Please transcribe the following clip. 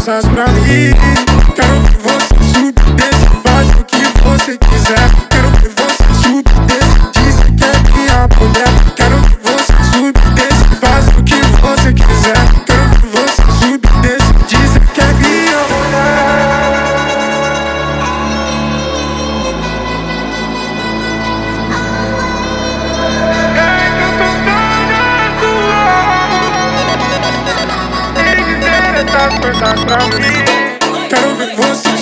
coisas pra mim. Quero ver você subir, descer, faz o que você quiser. Quero ver você subir, descer, diz que é minha mulher. Quero ver você subir, descer, faz o que você quiser. Quero ver você subir, descer, diz que é minha mulher. Essas coisas pra mim. Quero ver você